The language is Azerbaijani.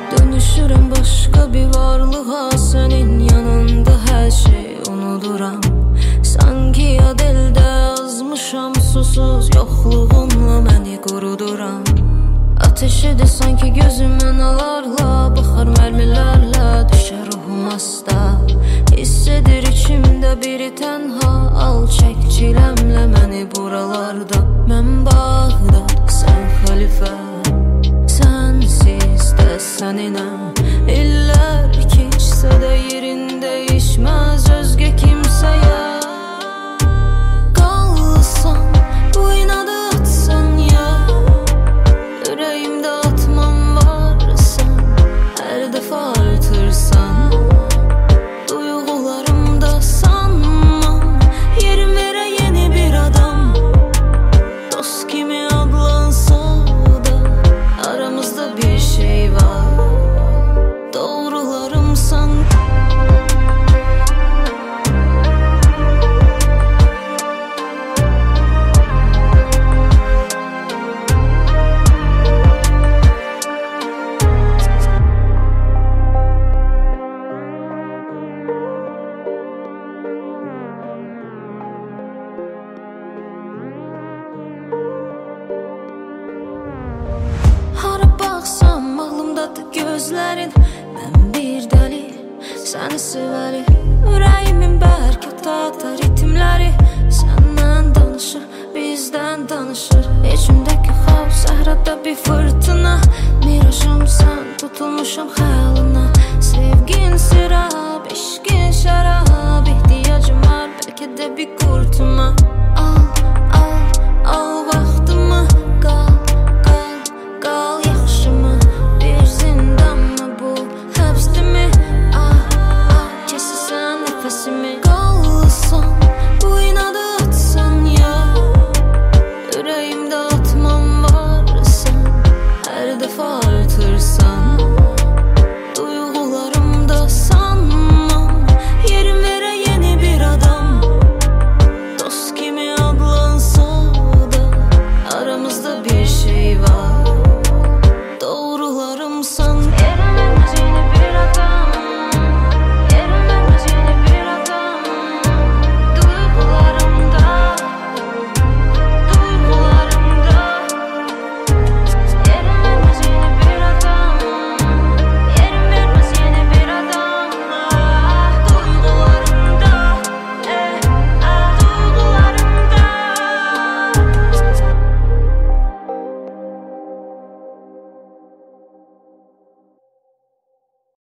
Dönüşürüm başka bir varlığa, senin yanında her şeyi unuduram. Sanki yad elde yazmışam, susuz yokluğunla məni quruduram. Ateşidir sanki gözümün alarla, baxar mərmilərlə düşər ruhum asta. Hiss edir içimdə biri tənha, al çək çiləmlə məni buralarda. Mən Bağdad, sən xəlifə, sənsiz də səninəm. İllər keçsə də yerin dəyişməz özgə kimsəyə. Qalsan, bu inadı atsan ya, ürəyimdə atmam varsan, hər dəfə artırsan, duyğularımda sanmam, yerim verə yeni bir adam. Dost kimi adlansa da aramızda bir şey var, doğrularımsan. Hara baxsam ağlımdadır gözlərin, mən bir dəli səni sevəli. Ürəyimin bərk ata ritmləri səndən danışır, bizdən danışır. İçimdəki xav səhrada bir fırtına, mirajım sən, tutulmuşam xəyal.